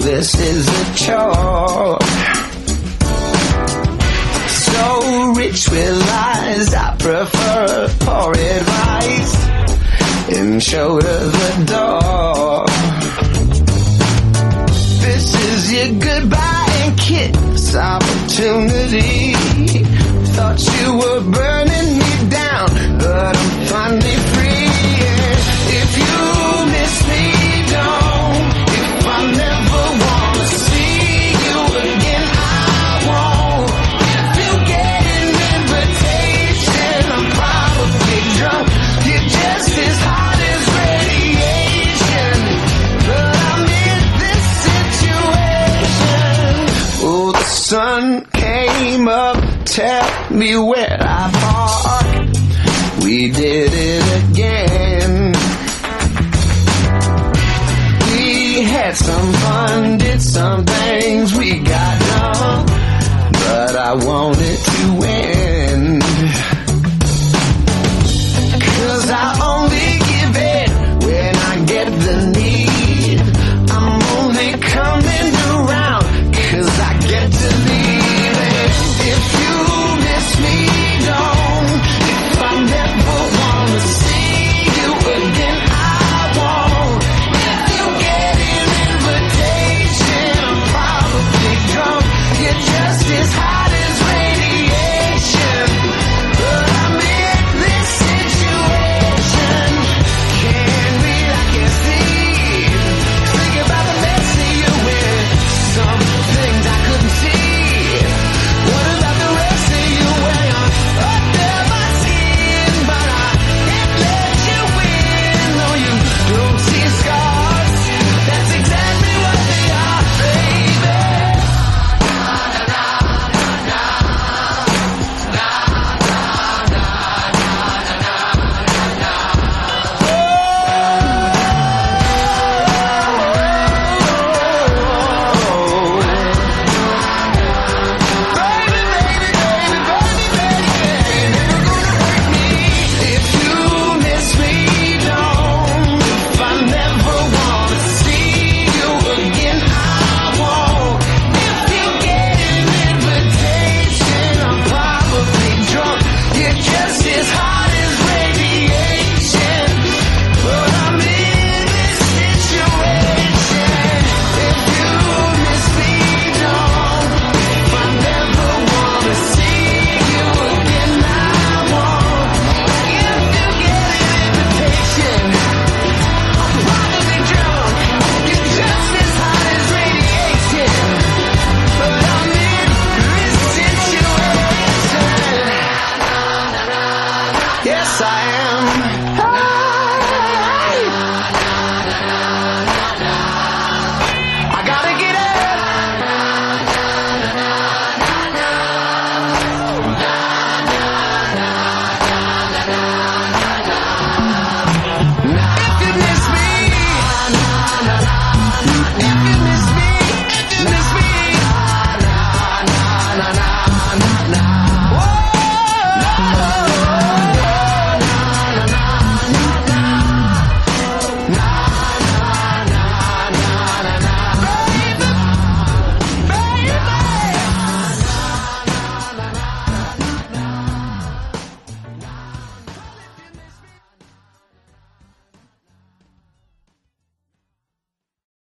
this is a chore. So rich with lies, I prefer poor advice and show her the door. This is your goodbye and kiss opportunity. Thought you were burning me down, but I'm finally free. If you miss me, don't. If I never wanna see you again, I won't. If you get an invitation, I'm probably drunk. You're just as hot as radiation, but I'm in this situation. Oh, the sun came up, tell me where I park. We did it again. We had some fun, did some things, we got numb, but I wanted to win.